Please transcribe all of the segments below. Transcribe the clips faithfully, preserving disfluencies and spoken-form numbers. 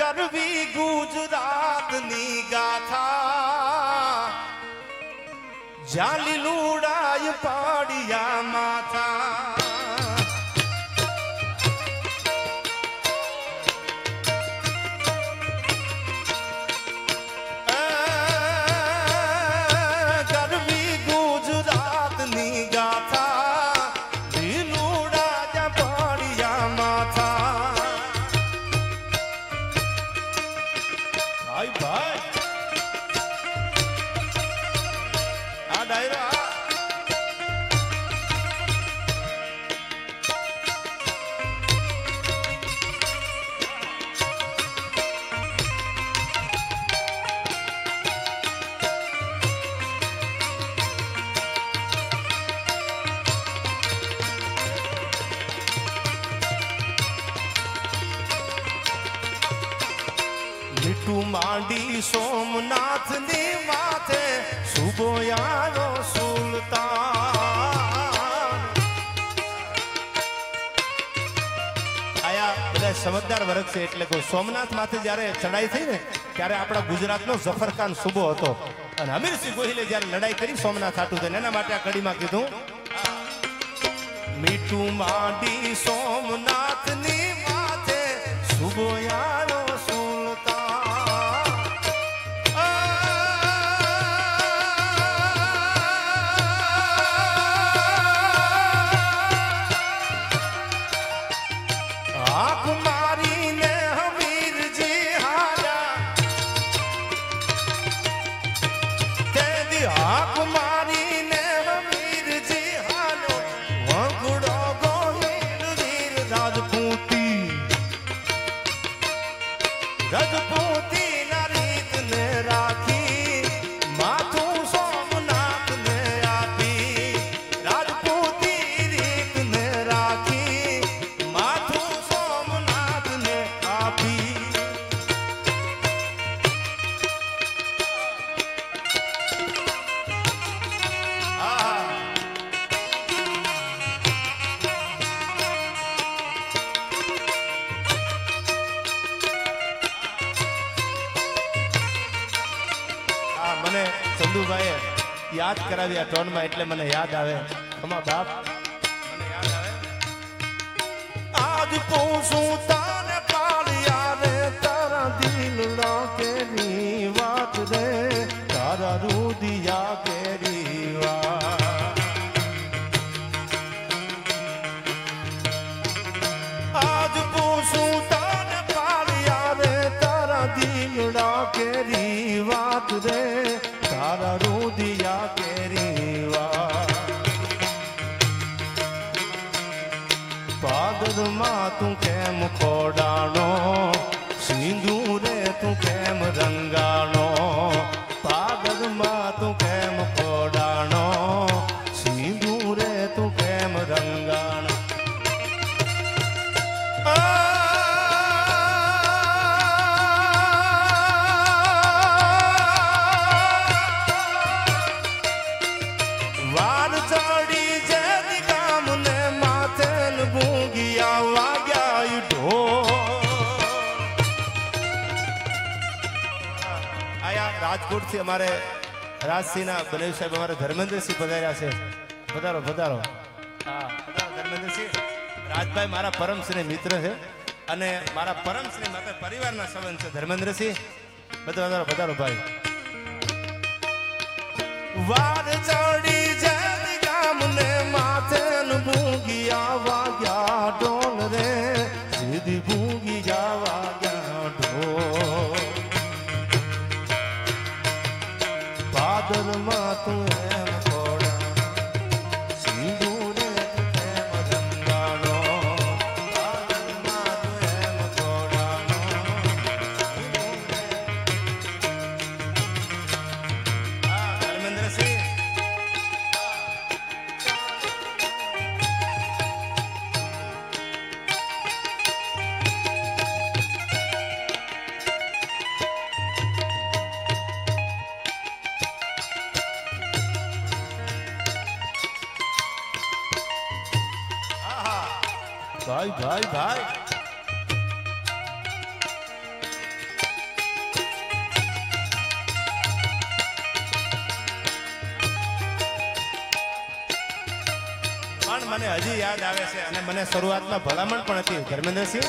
કરવી ગુજરાતની ગાથા જાલી લુડાય પાડિયા માથા કરવી ગુજરાતની ગાથા લીલુડા પાડિયા માથા ભાઈ ભાઈ આ ડાયરા મીઠું માંડી સોમનાથ ની માથે સુબોયાનો સુલતાન આયા બધા સમજદાર વર્ગ છે એટલે કોઈ સોમનાથ માથે જ્યારે ચડાઈ થઈ ને ત્યારે આપણા ગુજરાતનો જફરખાન સુબો હતો અને હમીરસિંહ ગોહિલે જ્યારે લડાઈ કરી સોમનાથ હાટું થઈને એના માટે આ કડીમાં કીધું મીઠું માંડી સોમનાથ ની માથે સુબોયાનો રજપૂતી ના રીત ને રાખી માથું સોમનાથ ને આપી રાજપૂતી રીત ને રાખી માથું સોમનાથ ને આપી મને ચંદુભાઈએ યાદ કરાવ્યા ટોનમાં એટલે મને યાદ આવે અમારા બાપ મને યાદ આવે આજ પૂછું તારે પાળિયા રે તારા દિલના કેરી વાત રે તારા રુદિયા કેરી વાત આજ પૂછું તારે પાળિયા રે તારા દિલના કેરી વાત રે તારા રુદિયા કેરી વાત પાદરમાં તું કેમ ખોડાણો સિંદૂરે તું કેમ રંગાણો પાદરમાં તું કેમ ખોડાણો સિંદૂરે તું કેમ રંગાણો રાજકોટ થી અમારે રાજસિંહ ના બનેવી સાહેબ અમારે ધર્મેન્દ્રસિંહ પધાર્યા છે પધારો પધારો હા પધારો ધર્મેન્દ્રસિંહ રાજભાઈ મારા પરમશ્રી મિત્ર છે અને મારા પરમશ્રી માતા પરિવારના સંબંધ છે ધર્મેન્દ્રસિંહ પધારો પધારો ભાઈ વાર ચડી જતી ગામને માથે ભૂગિયા વાગ્યા ઢોલ રે સીધી ભૂગિયા વાગ્યા ઢોલ પાદરમાં તું એમ ખોડા સિંદૂરે તું એમ રંગાણો પાદરમાં તું એમ ખોડાણો હા ધર્મેન્દ્રસિંહ ભાઈ ભાઈ ભાઈ મને હજી યાદ આવે છે અને મને શરૂઆતમાં ભલામણ પણ હતી ધર્મેન્દ્રસિંહ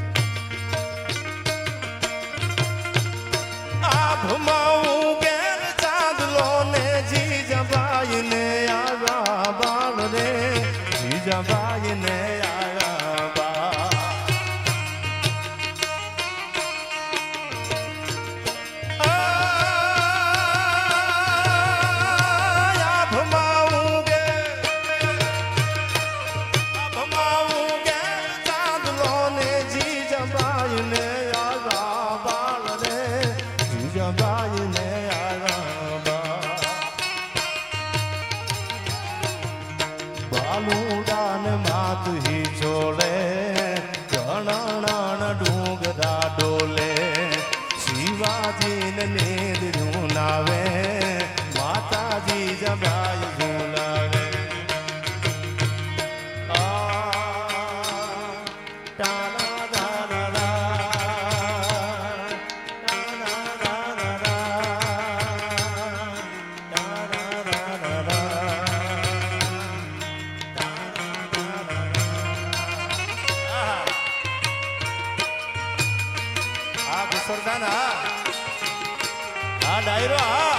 આભમાં ગેર ચાંદલો ને જીજાબાઈ ને આવ્યા બાળ રે જીજાબાઈ ને આવ્યા બાળ બાલુડાન માત હી છોડે ગણણ ડુંગરા ડોલે શિવાજીને નેદરું નાવે માતાજી જબાઈ ઝુલાવે સરદાર હા હા ડાયરો હા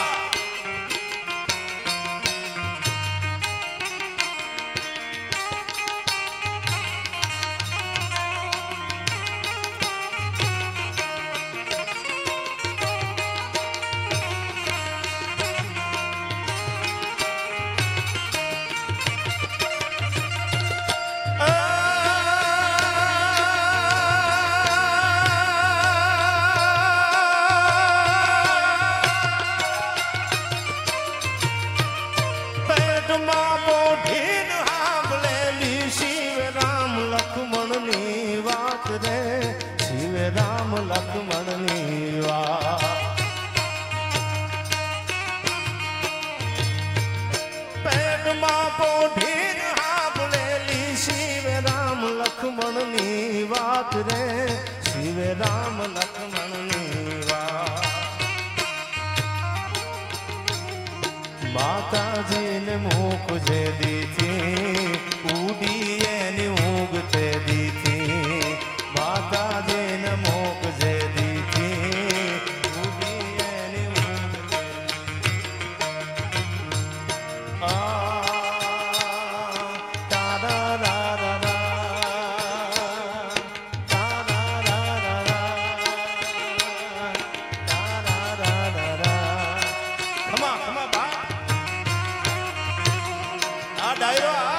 રામ લક્ષ્મણની વાત પેટમાં પોઢીન સાંભળેલી શિવ રામ લક્ષ્મણની વાત રે શિવ રામ લક્ષ્મણની વાત માતાજીને મુખ જે દીધી ઉડી એની ઊંઘ તે દીધી માતાજીને મોક જે દીધી ઉડી એની ઊંઘ આ તારા રા રા રા તારા રા રા રા તારા રા રા રા ખમા ખમા બા આ ડાયરો આ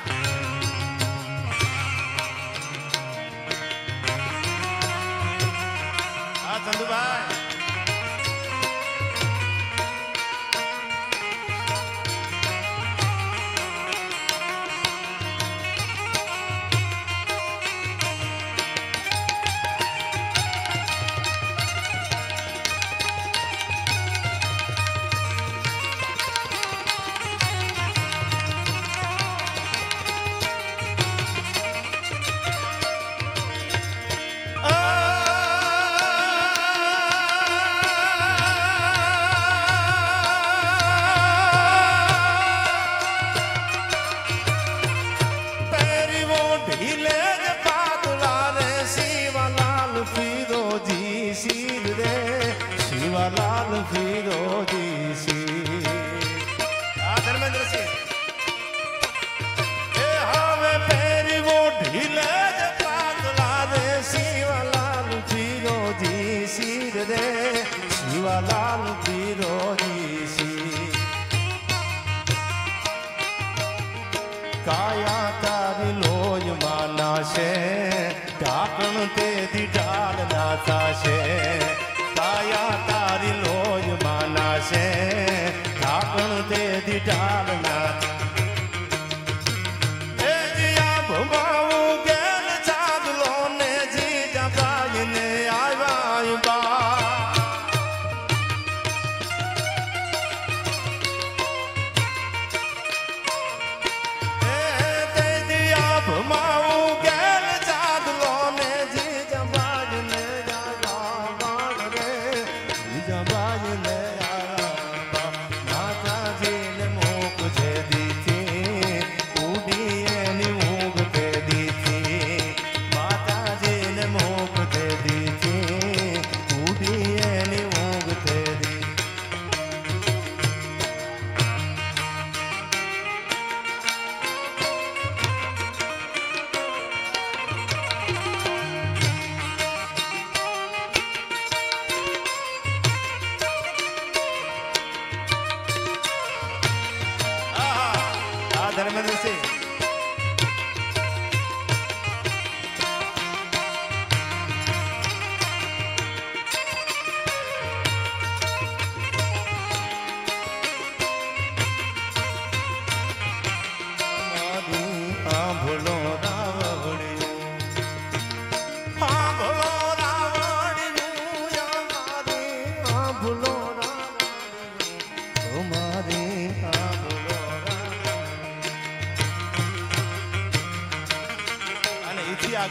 ચંદુભાઈ શિવાલાલ ફિરોજી સી આ ધર્મેન્દ્રસિંહ એ હવે પહેરીવો ઢીલે જ પાતળા રે શિવાલાલ ફિરોજી સી રે શિવાલાલ ફિરોજી સી કાયા તારી લોય માનાશે ઢાકણ તેથી ઢાલ ના થાશે કાયા તારી લોય માનાશે ઢાકણ તેથી ઢાલ ના એ જીયા ભમાવું ગેલ ચાંદલો ને જીજાબાઈ ને આવ્યા બા એ તે જીયા ભમાવું ગેલ ચાંદલો ને જીજાબાઈ ને જીજાબાઈ ને માતાજીને મોક જે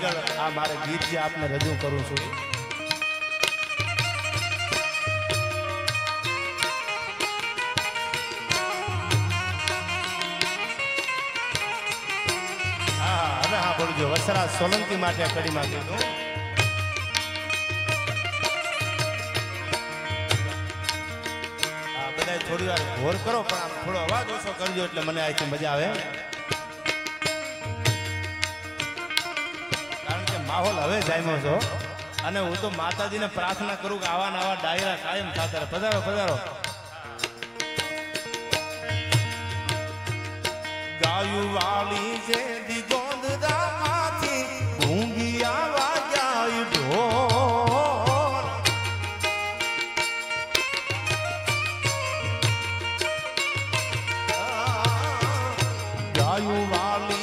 આગળ આ મારે ગીત જે આપને રજૂ કરું છું હા હવે હા બોલજો વસરા સોલંકી માટે કડીમાં કીધું હા બધા થોડી વાર ઘોર કરો પણ આમ થોડો અવાજ ઓછો કરજો એટલે મને આથી મજા આવે માહોલ હવે જામ્યો છો અને હું તો માતાજીને પ્રાર્થના કરું કે આવા નવા ડાયરા કાયમ થતા રહે પધારો પધારો ગાયું વાળી છે દિગોંદરામાંથી ઊંઘિયા વાગ્યા ઢોલ ગાયું વાળી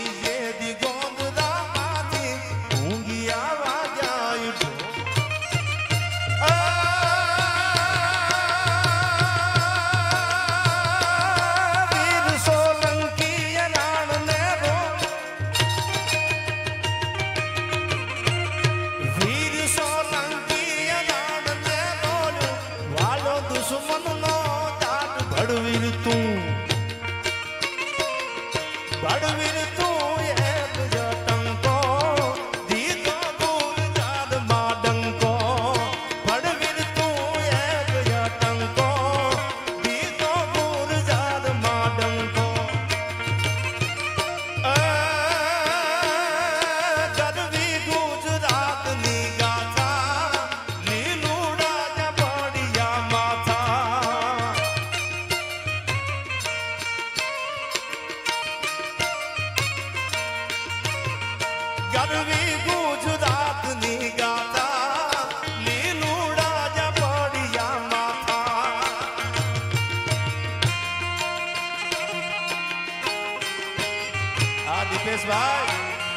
ભાઈ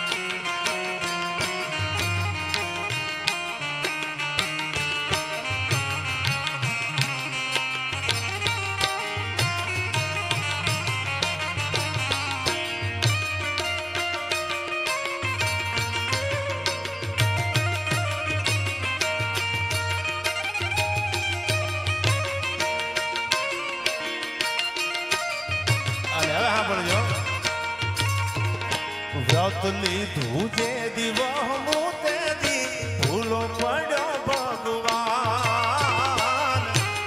અને હવે સાંભળજો વ્રત લીધું જે દિવહમું તે દી ભૂલો પડ્યો ભગવાન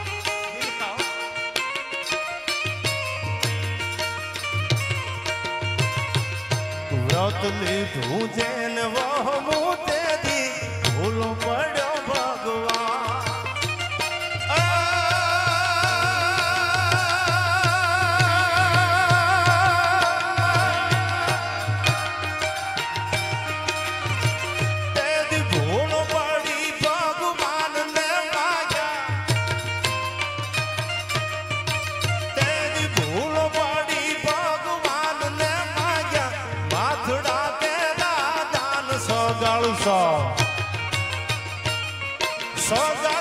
વ્રત લીધું જેને વહમું તે દી ભૂલો પડ્યો ભગવાન So, so